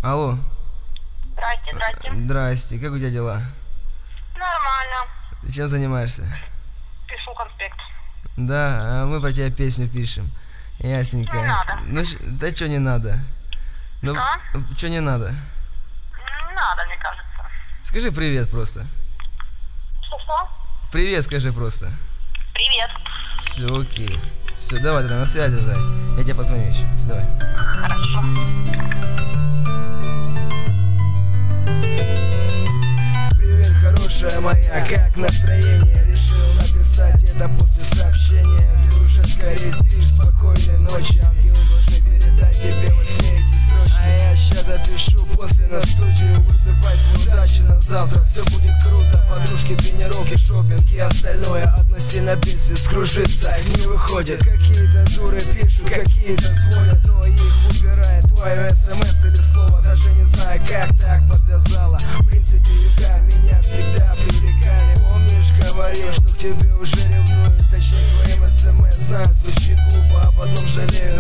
Алло. Здрасте, здрасте. Здрасте, как у тебя дела? Нормально. Ты чем занимаешься? Пишу конспект. Да, а мы про тебя песню пишем. Ясненько. Не надо. Ну, да что не надо? Ну, что не надо? Не надо, мне кажется. Скажи привет просто. Что-что? Привет скажи просто. Привет. Все, окей. Все, давай тогда на связи, Зай. Я тебе позвоню еще. Давай. Хорошо. Привет, хорошая моя, как настроение? Решил написать это после сообщения. Ты уже скорее спишь, спокойной ночи. Ангелы должны передать тебе во сне эти строчки. А я ща допишу после на студию. Высыпайся, удачи на завтра, все будет круто. Подружки, тренировки, шопинг и остальное. Одно сильно бесит, скружится, не выходит. Какие-то дуры пишут, какие-то звонят, но их убирает твое смс или слово. Даже не знаю, как так подвязала. В принципе, юга меня всегда привлекали. Помнишь, говорил, что к тебе уже ревнуют. Точнее, твоим смс, знаю, звучит глупо. Об одном жалею на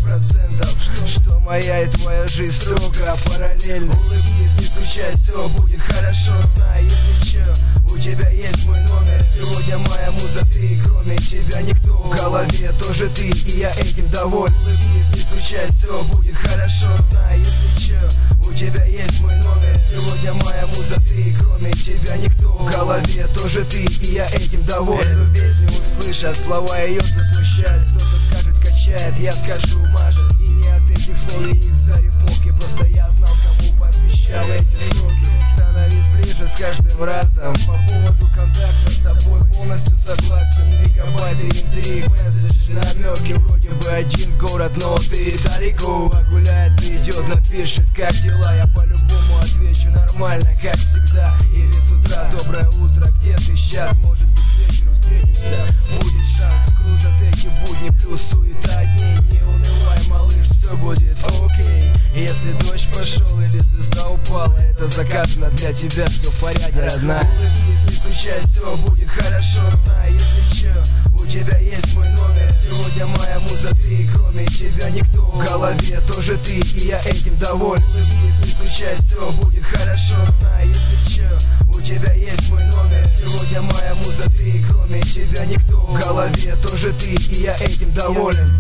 100%, что моя и твоя жизнь строго параллельно. Улыбнись, не скучай, все будет хорошо. Знай, если че, у тебя есть мой номер. Сегодня моя муза, ты, кроме тебя никто. В голове тоже ты, и я этим доволен. Улыбнись, не скучай, все будет хорошо. Знай, если че, у тебя есть мой номер. Сегодня моя муза, ты, кроме тебя никто. В голове тоже ты, и я этим доволен. Эту песню услышат, слова ее засмущают. Кто-то скажет качает, я скажу мажет. И не от этих слов и их зарифмовки. Просто я знал, кому посвящал эти строки. Становись ближе с каждым разом. По поводу контакта с тобой полностью согласен. Мегабайты интриг, месседжи, намеки. Вроде бы один город, но ты далеко. Погуляет, идет, напишет, как дела. Я по-любому отвечу нормально, как всегда. Или с утра, доброе утро, где ты сейчас? Может быть, к вечеру встретимся, будет шанс. Кружат эти будни, плюс суета дней. Не унывай, малыш, все будет окей. Если дождь пошел или звезда упала, это заказано для тебя, все в порядке, родная. Улыбнись, не скучай, все будет хорошо. Знай, если че, у тебя есть мой номер. Сегодня моя муза, ты, кроме тебя никто. В голове тоже ты, и я этим доволен. Улыбнись, не скучай, все будет хорошо. Знай, если че, у тебя есть мой номер. Сегодня моя муза, ты, кроме тебя никто. В голове тоже ты, и я этим доволен.